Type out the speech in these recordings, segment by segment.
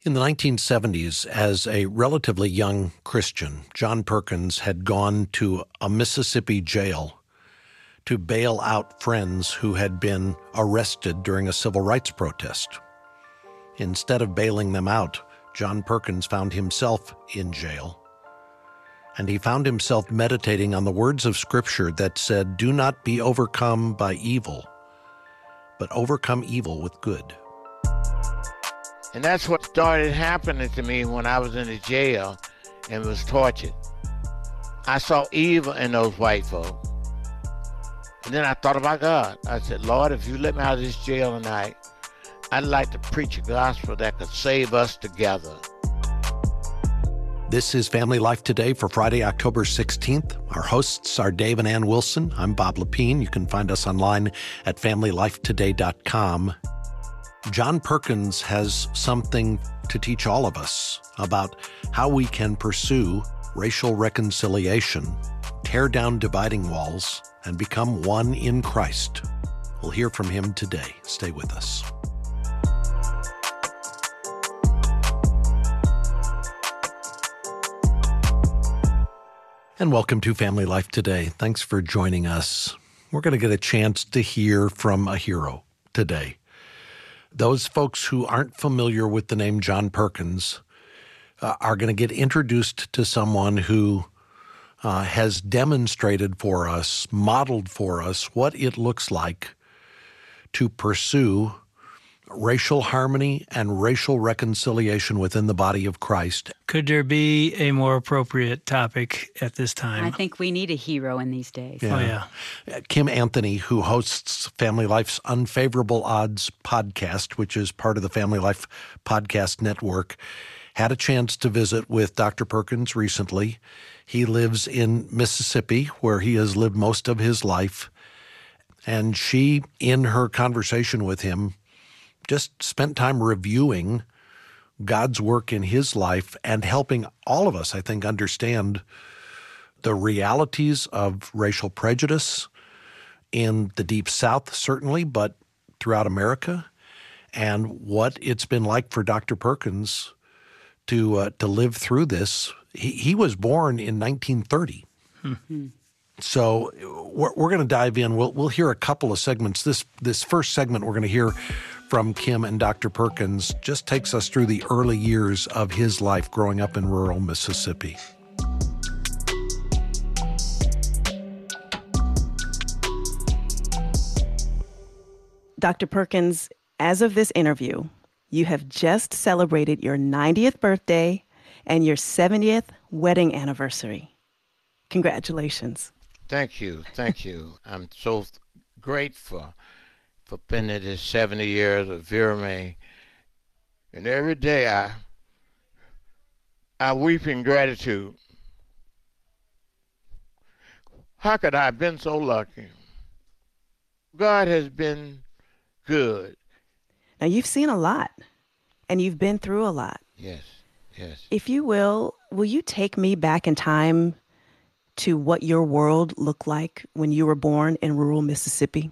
In the 1970s, as a relatively young Christian, John Perkins had gone to a Mississippi jail to bail out friends who had been arrested during a civil rights protest. Instead of bailing them out, John Perkins found himself in jail. And he found himself meditating on the words of Scripture that said, "Do not be overcome by evil, but overcome evil with good." And that's what started happening to me when I was in the jail and was tortured. I saw evil in those white folk. And then I thought about God. I said, Lord, if you let me out of this jail tonight, I'd like to preach a gospel that could save us together. This is Family Life Today for Friday, October 16th. Our hosts are Dave and Ann Wilson. I'm Bob Lepine. You can find us online at familylifetoday.com. John Perkins has something to teach all of us about how we can pursue racial reconciliation, tear down dividing walls, and become one in Christ. We'll hear from him today. Stay with us. And welcome to Family Life Today. Thanks for joining us. We're going to get a chance to hear from a hero today. Those folks who aren't familiar with the name John Perkins are going to get introduced to someone who has demonstrated for us, modeled for us what it looks like to pursue racial harmony and racial reconciliation within the body of Christ. Could there be a more appropriate topic at this time? I think we need a hero in these days. Yeah. Oh, yeah. Kim Anthony, who hosts Family Life's Unfavorable Odds podcast, which is part of the Family Life Podcast Network, had a chance to visit with Dr. Perkins recently. He lives in Mississippi, where he has lived most of his life. And she, in her conversation with him, just spent time reviewing God's work in his life and helping all of us, I think, understand the realities of racial prejudice in the Deep South, certainly, but throughout America, and what it's been like for Dr. Perkins to live through this. He was born in 1930. Mm-hmm. So we're going to dive in. We'll hear a couple of segments. This first segment we're going to hear from Kim and Dr. Perkins just takes us through the early years of his life growing up in rural Mississippi. Dr. Perkins, as of this interview, you have just celebrated your 90th birthday and your 70th wedding anniversary. Congratulations. Thank you. Thank you. I'm so grateful for spending this 70 years of Vera Mae. And every day I weep in gratitude. How could I have been so lucky? God has been good. Now, you've seen a lot, and you've been through a lot. Yes, yes. If you will you take me back in time to what your world looked like when you were born in rural Mississippi?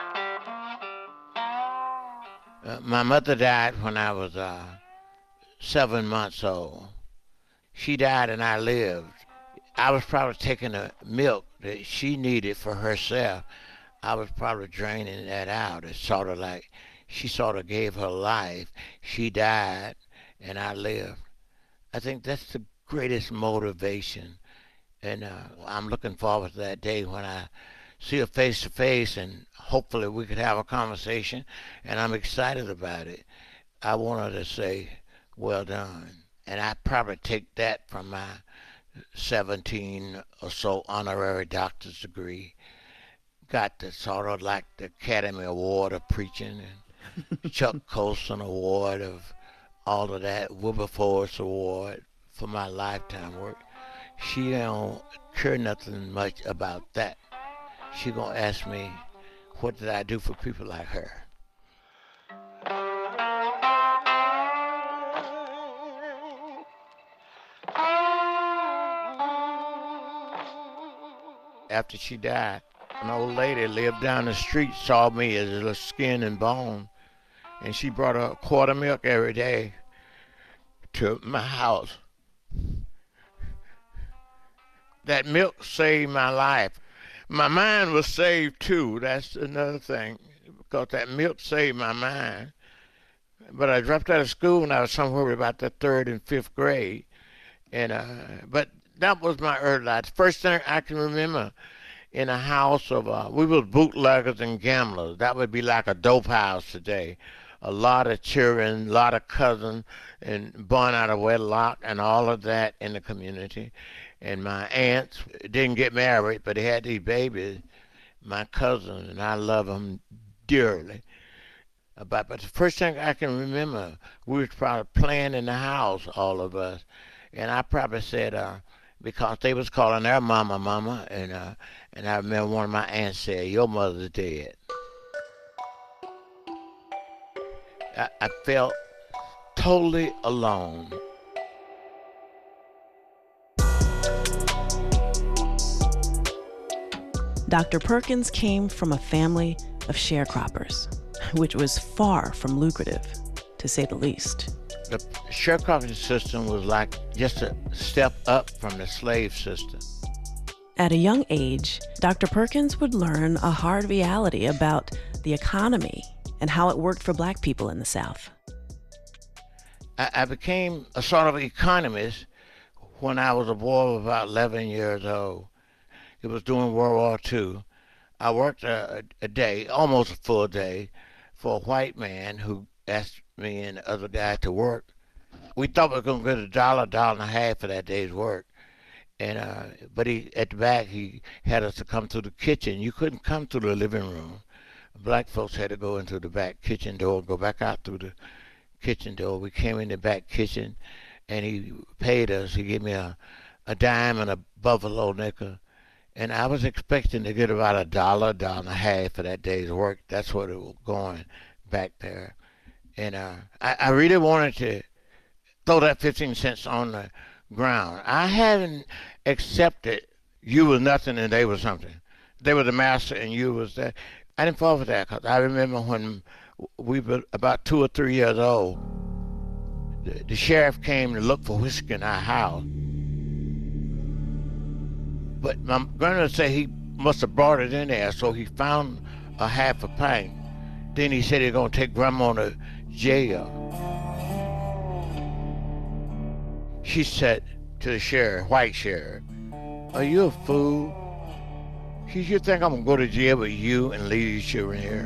My mother died when I was 7 months old. She died and I lived. I was probably taking the milk that she needed for herself. I was probably draining that out. It's sort of like she sort of gave her life. She died and I lived. I think that's the greatest motivation. And I'm looking forward to that day when I see her face to face and hopefully we could have a conversation. And I'm excited about it. I want her to say, well done. And I probably take that from my 17 or so honorary doctor's degree. Got the sort of like the Academy Award of preaching and Chuck Colson Award of all of that, Wilberforce Award for my lifetime work. She don't care nothing much about that. She gonna ask me, what did I do for people like her? After she died, an old lady lived down the street, saw me as a skin and bone, and she brought her a quart of milk every day to my house. That milk saved my life. My mind was saved too. That's another thing, because that milk saved my mind. But I dropped out of school when I was somewhere about the 3rd and 5th grade. But that was my early life. First thing I can remember in a house of, we were bootleggers and gamblers. That would be like a dope house today. A lot of children, a lot of cousins, and born out of wedlock and all of that in the community. And my aunts didn't get married, but they had these babies, my cousins, and I love them dearly. But the first thing I can remember, we was probably playing in the house, all of us. And I probably said, because they was calling their mama, mama, and I remember one of my aunts said, your mother's dead. I felt totally alone. Dr. Perkins came from a family of sharecroppers, which was far from lucrative, to say the least. The sharecropping system was like just a step up from the slave system. At a young age, Dr. Perkins would learn a hard reality about the economy and how it worked for Black people in the South. I became a sort of economist when I was a boy of about 11 years old. It was during World War II. I worked a day, almost a full day, for a white man who asked me and the other guy to work. We thought we were going to get $1.50 for that day's work. But at the back, he had us to come through the kitchen. You couldn't come through the living room. Black folks had to go into the back kitchen door, go back out through the kitchen door. We came in the back kitchen, and he paid us. He gave me a dime and a buffalo nickel. And I was expecting to get about $1.50 for that day's work. That's what it was going back there. And I really wanted to throw that 15 cents on the ground. I hadn't accepted you was nothing and they was something. They were the master and you was that. I didn't fall for that, because I remember when we were about 2 or 3 years old, the sheriff came to look for whiskey in our house. But my grandmother said he must have brought it in there, so he found a half a pint. Then he said he was going to take Grandma to jail. She said to the sheriff, white sheriff, are you a fool? You think I'm going to go to jail with you and leave these children here?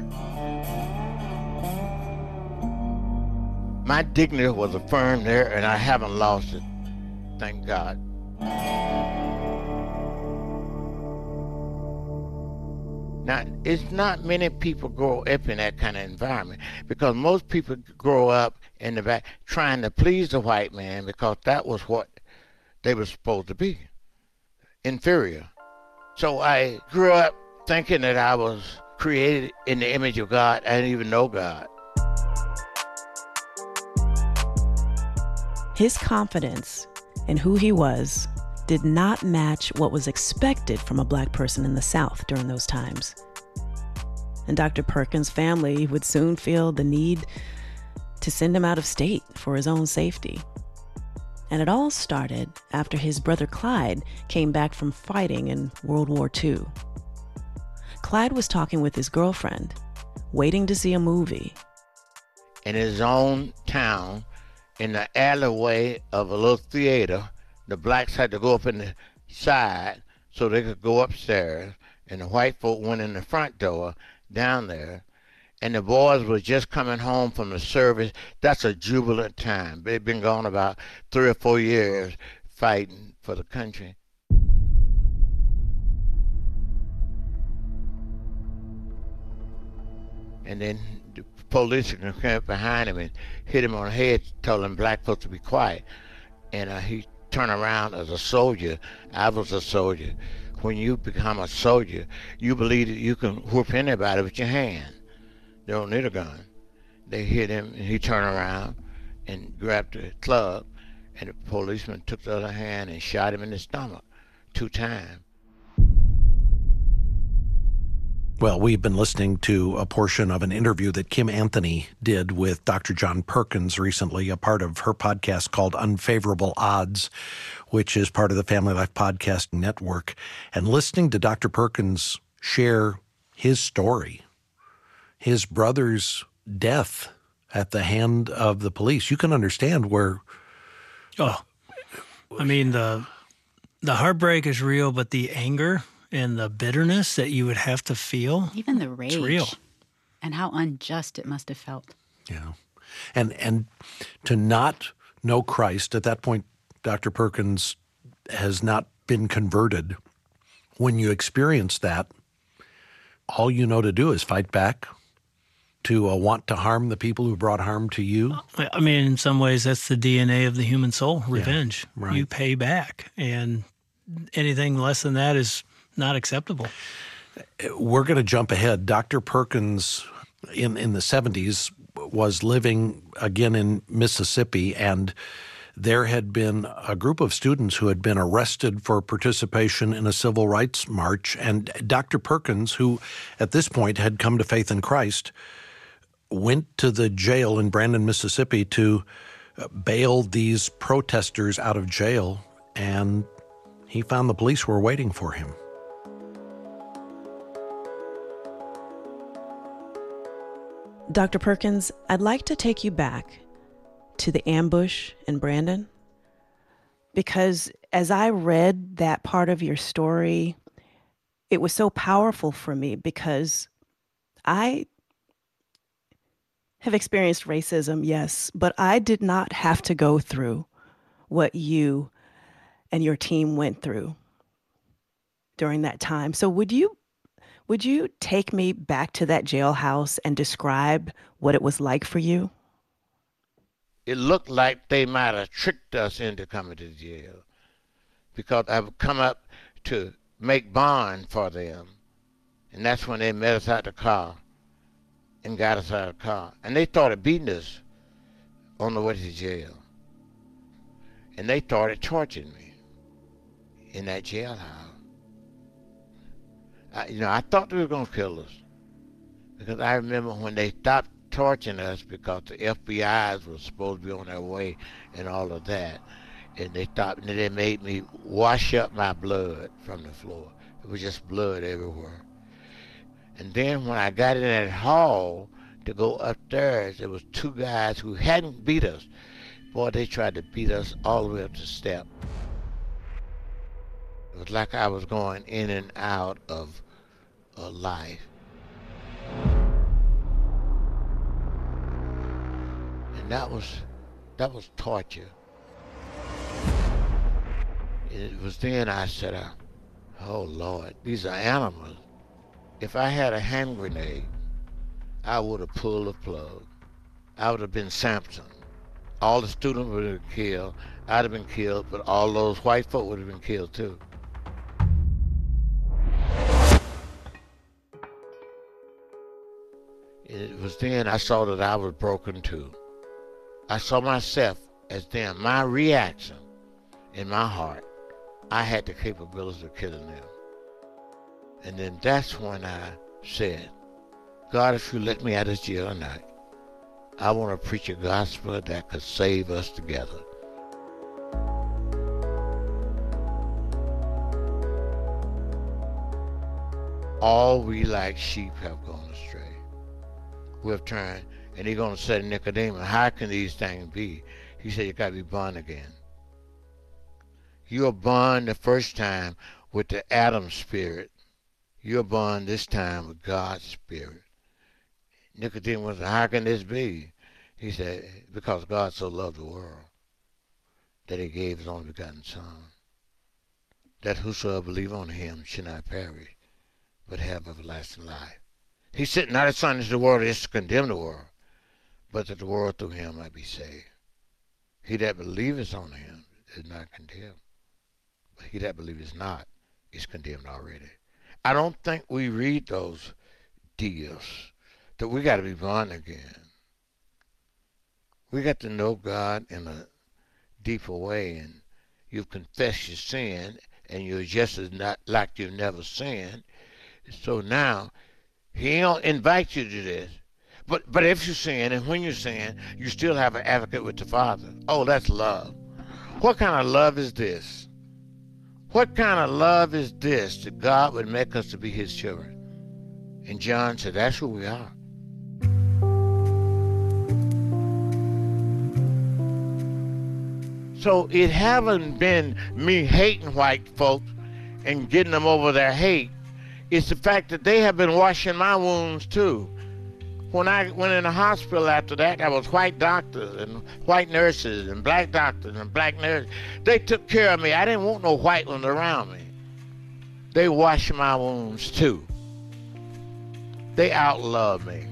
My dignity was affirmed there, and I haven't lost it. Thank God. Now, it's not many people grow up in that kind of environment, because most people grow up in the back trying to please the white man, because that was what they were supposed to be, inferior. So I grew up thinking that I was created in the image of God. I didn't even know God. His confidence in who he was did not match what was expected from a Black person in the South during those times. And Dr. Perkins' family would soon feel the need to send him out of state for his own safety. And it all started after his brother Clyde came back from fighting in World War II. Clyde was talking with his girlfriend, waiting to see a movie. In his own town, in the alleyway of a little theater, the blacks had to go up in the side so they could go upstairs, and the white folk went in the front door down there, and the boys were just coming home from the service. That's a jubilant time. They've been gone about 3 or 4 years fighting for the country. And then the police came up behind him and hit him on the head, told him black folks to be quiet. And he turned around as a soldier. I was a soldier. When you become a soldier, you believe that you can whoop anybody with your hand. They don't need a gun. They hit him, and he turned around and grabbed the club, and the policeman took the other hand and shot him in the stomach 2 times. Well, we've been listening to a portion of an interview that Kim Anthony did with Dr. John Perkins recently, a part of her podcast called Unfavorable Odds, which is part of the Family Life Podcast Network. And listening to Dr. Perkins share his story, his brother's death at the hand of the police, you can understand where... Oh, I mean, the heartbreak is real, but the anger and the bitterness that you would have to feel, even the rage, it's real. And how unjust it must have felt. Yeah. And to not know Christ, at that point, Dr. Perkins has not been converted. When you experience that, all you know to do is fight back, to want to harm the people who brought harm to you. I mean, in some ways, that's the DNA of the human soul, revenge. Yeah, right. You pay back, and anything less than that is not acceptable. We're going to jump ahead. Dr. Perkins, in the 70s, was living again in Mississippi, and there had been a group of students who had been arrested for participation in a civil rights march. And Dr. Perkins, who at this point had come to faith in Christ, went to the jail in Brandon, Mississippi to bail these protesters out of jail, and he found the police were waiting for him. Dr. Perkins, I'd like to take you back to the ambush in Brandon, because as I read that part of your story, it was so powerful for me because I have experienced racism, yes, but I did not have to go through what you and your team went through during that time. So would you take me back to that jailhouse and describe what it was like for you? It looked like they might have tricked us into coming to jail, because I would come up to make bond for them, and that's when they met us out the car and got us out of the car. And they started beating us on the way to jail. And they started torturing me in that jailhouse. I thought they were going to kill us, because I remember when they stopped torturing us because the FBI's were supposed to be on their way and all of that, and they stopped, and they made me wash up my blood from the floor. It was just blood everywhere. And then when I got in that hall to go upstairs, there was two guys who hadn't beat us. Boy, they tried to beat us all the way up the step. It was like I was going in and out of a life. And that was torture. It was then I said, oh Lord, these are animals. If I had a hand grenade, I would have pulled the plug. I would have been Samson. All the students would have been killed. I'd have been killed, but all those white folk would have been killed too. It was then I saw that I was broken too. I saw myself as then my reaction in my heart. I had the capability of killing them. And then that's when I said, God, if you let me out of jail tonight, I want to preach a gospel that could save us together. All we like sheep have gone astray. We have turned, and he's going to say to Nicodemus, how can these things be? He said, you got to be born again. You were born the first time with the Adam spirit. You're born this time with God's spirit. Nicodemus said, how can this be? He said, because God so loved the world that he gave his only begotten Son, that whosoever believe on him should not perish, but have everlasting life. He sent not his Son into the world just to condemn the world, but that the world through him might be saved. He that believeth on him is not condemned, but he that believeth not is condemned already. I don't think we read those deals, that we got to be born again. We got to know God in a deeper way, and you've confessed your sin, and you're just as not like you've never sinned. So now He ain't gonna invite you to do this. But if you sin, and when you sin, you still have an advocate with the Father. Oh, that's love. What kind of love is this? What kind of love is this that God would make us to be his children? And John said, that's who we are. So it haven't been me hating white folks and getting them over their hate. It's the fact that they have been washing my wounds too. When I went in the hospital after that, there was white doctors and white nurses and black doctors and black nurses. They took care of me. I didn't want no white ones around me. They washed my wounds too. They outloved me.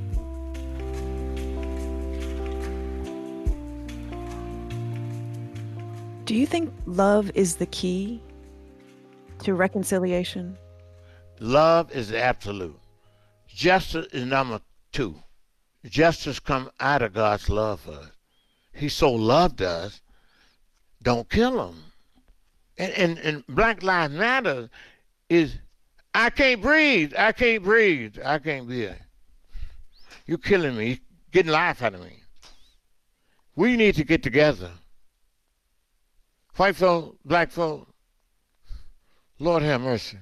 Do you think love is the key to reconciliation? Love is the absolute. Justice is number 2. Justice comes out of God's love for us. He so loved us, don't kill him. And Black Lives Matter is, I can't breathe, I can't breathe, I can't breathe. You're killing me, you're getting life out of me. We need to get together. White folk, black folk, Lord have mercy.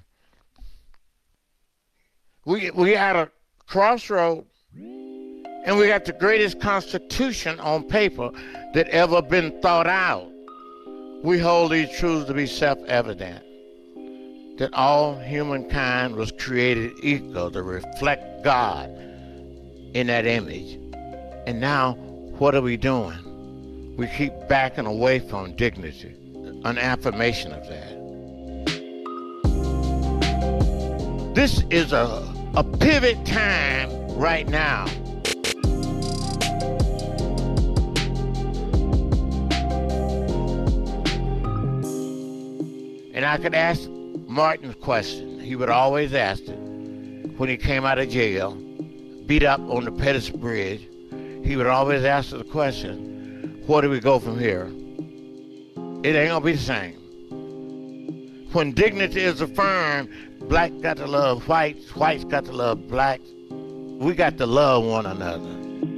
We at a crossroad, and we got the greatest constitution on paper that ever been thought out. We hold these truths to be self-evident, that all humankind was created equal to reflect God in that image. And now, what are we doing? We keep backing away from dignity, an affirmation of that. This is a pivot time right now. And I could ask Martin's question. He would always ask it when he came out of jail, beat up on the Pettus Bridge. He would always ask the question, where do we go from here? It ain't gonna be the same. When dignity is affirmed, black got to love whites, whites got to love blacks. We got to love one another.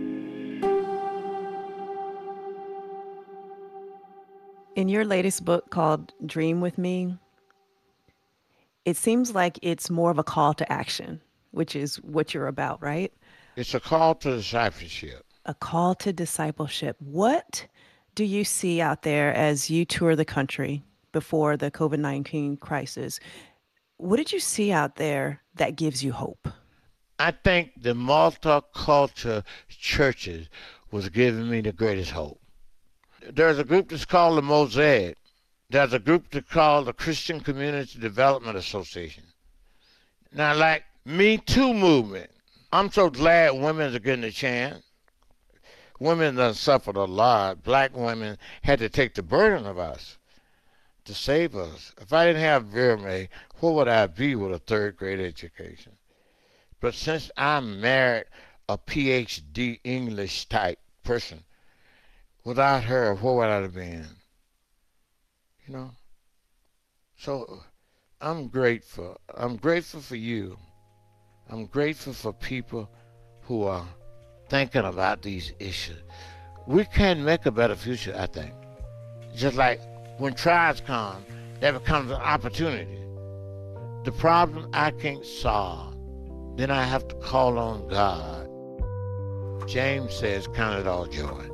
In your latest book called Dream With Me, it seems like it's more of a call to action, which is what you're about, right? It's a call to discipleship. A call to discipleship. What do you see out there as you tour the country before the COVID-19 crisis? What did you see out there that gives you hope? I think the multicultural churches was giving me the greatest hope. There's a group that's called the Mosaic. There's a group that's called the Christian Community Development Association. Now, like Me Too movement, I'm so glad women are getting a chance. Women done suffered a lot. Black women had to take the burden of us to save us. If I didn't have Vera Mae, what would I be with a third grade education? But since I married a PhD English type person, without her, what would I have been? You know? So I'm grateful. I'm grateful for you. I'm grateful for people who are thinking about these issues. We can make a better future, I think. Just like when trials come, there becomes an opportunity. The problem I can't solve, then I have to call on God. James says, count it all joy.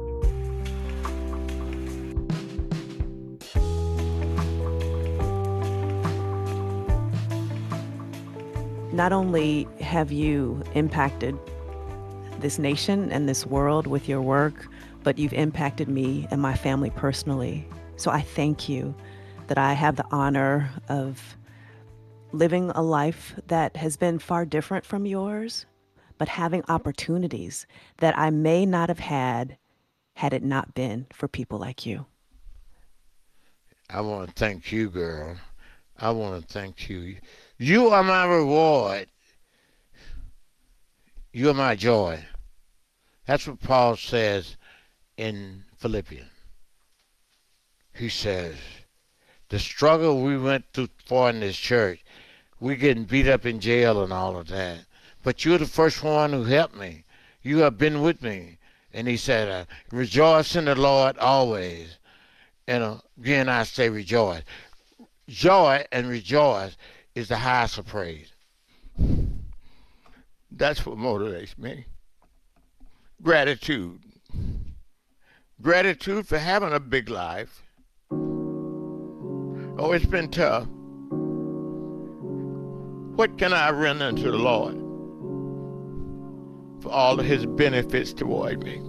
Not only have you impacted this nation and this world with your work, but you've impacted me and my family personally. So I thank you that I have the honor of living a life that has been far different from yours, but having opportunities that I may not have had it not been for people like you. I want to thank you, girl. I want to thank you. You are my reward. You are my joy. That's what Paul says in Philippians. He says, the struggle we went through for in this church, we getting beat up in jail and all of that. but you're the first one who helped me. You have been with me. And he said, rejoice in the Lord always. And again, I say rejoice. Joy and rejoice is the highest of praise. That's what motivates me. Gratitude. Gratitude for having a big life. Oh, it's been tough. What can I render unto the Lord for all of his benefits toward me?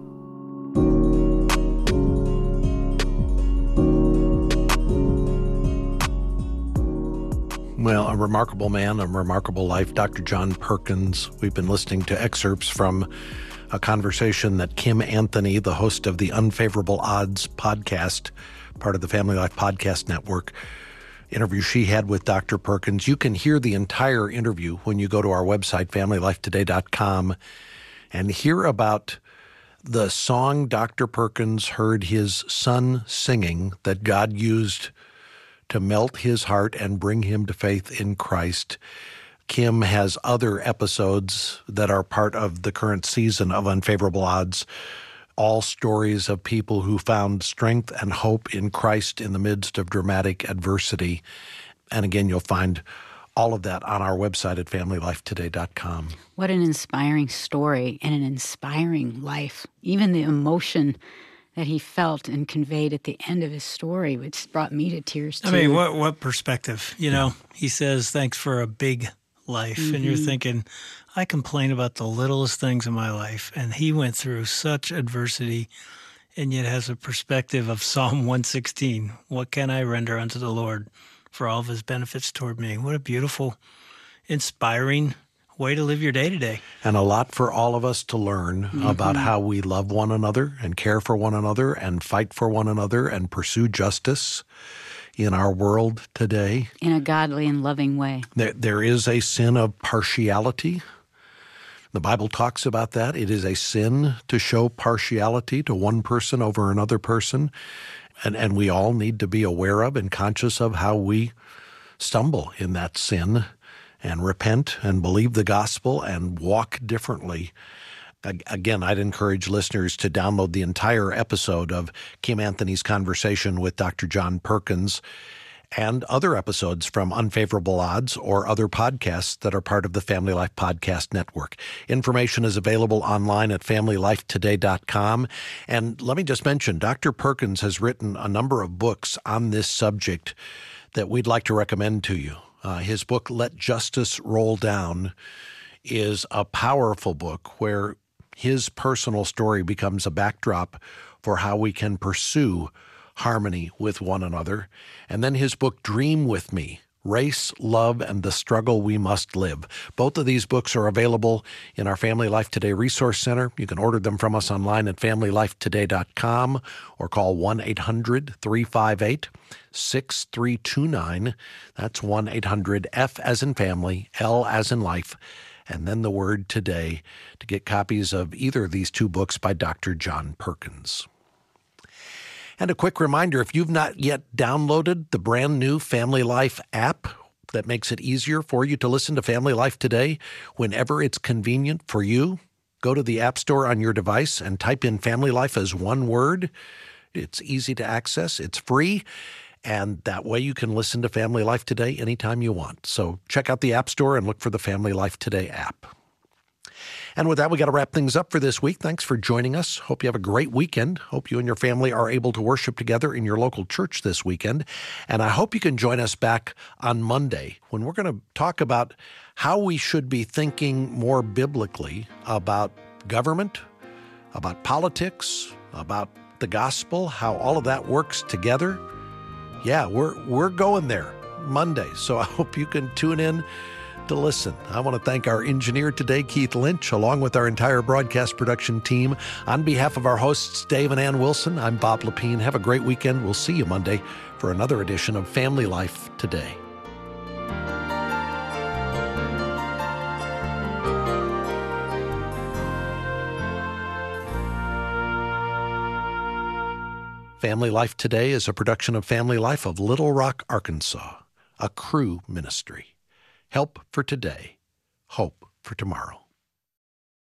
Well, a remarkable man, a remarkable life, Dr. John Perkins. We've been listening to excerpts from a conversation that Kim Anthony, the host of the Unfavorable Odds podcast, part of the Family Life Podcast Network, interview she had with Dr. Perkins. You can hear the entire interview when you go to our website, familylifetoday.com, and hear about the song Dr. Perkins heard his son singing that God used to melt his heart and bring him to faith in Christ. Kim has other episodes that are part of the current season of Unfavorable Odds, all stories of people who found strength and hope in Christ in the midst of dramatic adversity. And again, you'll find all of that on our website at familylifetoday.com. What an inspiring story and an inspiring life. Even the emotion that he felt and conveyed at the end of his story, which brought me to tears too. I mean, what perspective? You know, he says, thanks for a big life. And you're thinking, I complain about the littlest things in my life. And he went through such adversity and yet has a perspective of Psalm 116. What can I render unto the Lord for all of his benefits toward me? What a beautiful, inspiring way to live your day to day. And a lot for all of us to learn about how we love one another and care for one another and fight for one another and pursue justice in our world today. In a godly and loving way. There is a sin of partiality. The Bible talks about that. It is a sin to show partiality to one person over another person. And we all need to be aware of and conscious of how we stumble in that sin and repent and believe the gospel and walk differently. Again, I'd encourage listeners to download the entire episode of Kim Anthony's conversation with Dr. John Perkins and other episodes from Unfavorable Odds or other podcasts that are part of the Family Life Podcast Network. Information is available online at familylifetoday.com. And let me just mention, Dr. Perkins has written a number of books on this subject that we'd like to recommend to you. His book, Let Justice Roll Down, is a powerful book where his personal story becomes a backdrop for how we can pursue harmony with one another. And then his book, Dream With Me, Race, Love, and the Struggle We Must Live. Both of these books are available in our Family Life Today Resource Center. You can order them from us online at familylifetoday.com or call 1-800-358-6329. That's 1-800-F as in family, L as in life, and then the word today to get copies of either of these two books by Dr. John Perkins. And a quick reminder, if you've not yet downloaded the brand new Family Life app that makes it easier for you to listen to Family Life Today whenever it's convenient for you, go to the App Store on your device and type in Family Life as one word. It's easy to access. It's free. And that way you can listen to Family Life Today anytime you want. So check out the App Store and look for the Family Life Today app. And with that, we got to wrap things up for this week. Thanks for joining us. Hope you have a great weekend. Hope you and your family are able to worship together in your local church this weekend. And I hope you can join us back on Monday when we're going to talk about how we should be thinking more biblically about government, about politics, about the gospel, how all of that works together. Yeah, we're going there Monday. So I hope you can tune in to listen. I want to thank our engineer today, Keith Lynch, along with our entire broadcast production team. On behalf of our hosts, Dave and Ann Wilson, I'm Bob Lepine. Have a great weekend. We'll see you Monday for another edition of Family Life Today. Family Life Today is a production of Family Life of Little Rock, Arkansas, a Cru ministry. Help for today, hope for tomorrow.